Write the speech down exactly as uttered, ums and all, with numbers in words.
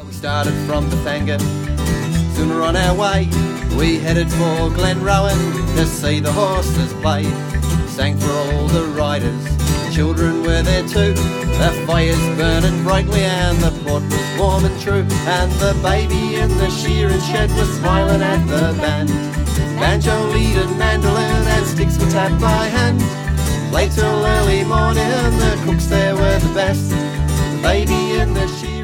We started from the Thanga, soon we're on our way. We headed for Glenrowan to see the horses play. Sang for all the riders, children were there too. The fire's burning brightly and the port was warm and true. And the baby in the shearing shed was smiling at the band. Banjo, lead and mandolin and sticks were tapped by hand. Late till early morning, the cooks there were the best. The baby in the shearing